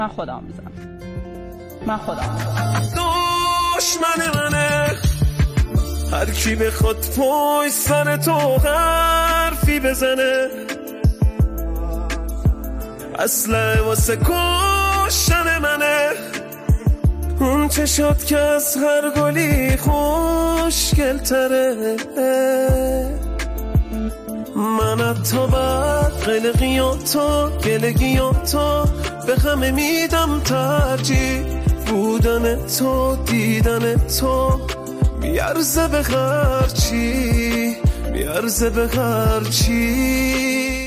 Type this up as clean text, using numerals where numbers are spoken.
من خودم میزنم. دشمن منه هر کی بخواد پای سر تو حرفی بزنه، اصلا واسه کشتن منه. اون چشات که از هر گلی خوشگل تره، من حتی بعد قلقیاتو گلگیاتو به همه میدم ترجیح. بودن تو دیدن تو میارزه به هرچی، میارزه به هرچی.